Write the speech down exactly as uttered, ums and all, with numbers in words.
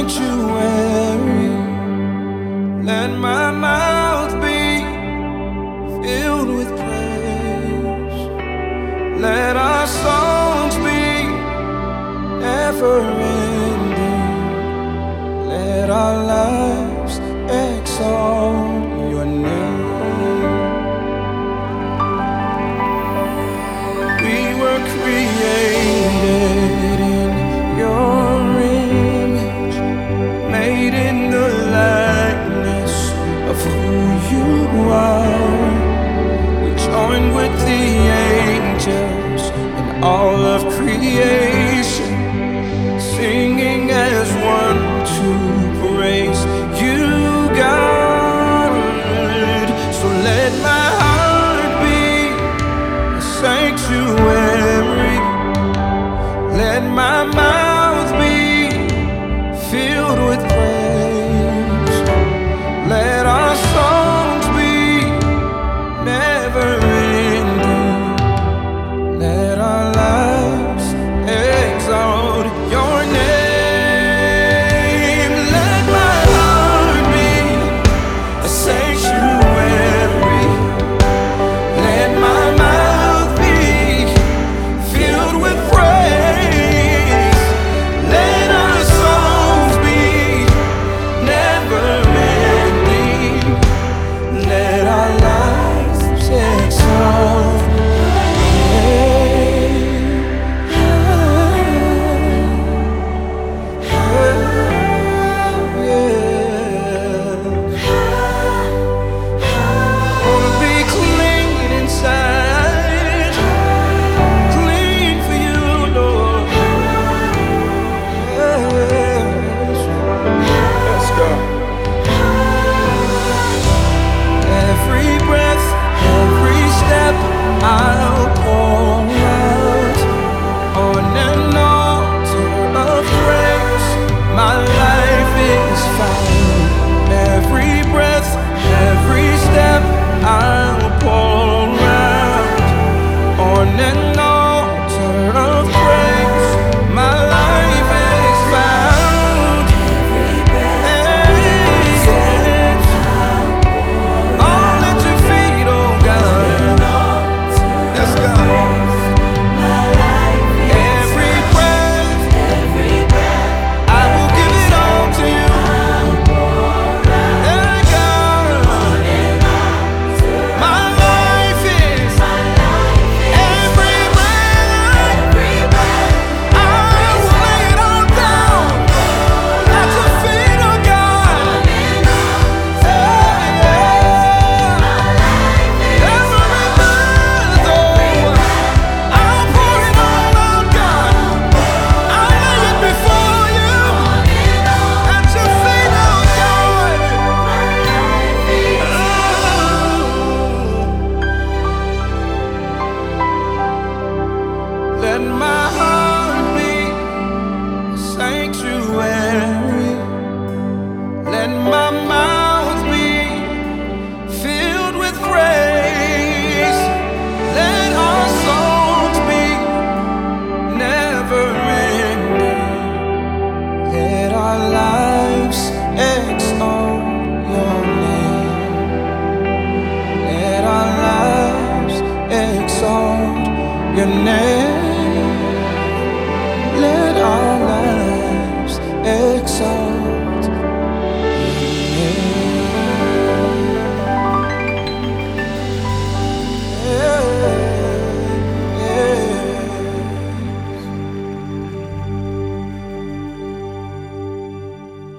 sanctuary. Let my mouth be filled with praise. Let our songs be never ending. Let our lives exalt your name. We were created in your image, made in the likeness of who you are. We join with the angels and all of creation, singing as one to praise you, God. So let my heart be a sanctuary. Let my mouth be filled with praise. Let our songs be never ending. Let our lives exalt your name. Let my heart be a sanctuary. Let my mouth be filled with praise. Let our songs be never ending. Let our lives exalt I'll pour out on an altar of praise. My life is found. Every breath, every step, I'll pour out on an altar of praise. My life is found. Every breath, all at your feet, oh God. Let's go. Every breath, I will give it all to you. Hey God, my life is every breath. I will lay it all down at your feet, oh God. Hey, yeah. Every breath, oh, I'll pour it all out, God. I lay it before you at your feet, oh God. Let my heart be a sanctuary. Let my mouth be filled with praise. Let our songs be never ending. Let our lives exalt your name. Let our lives exalt your name.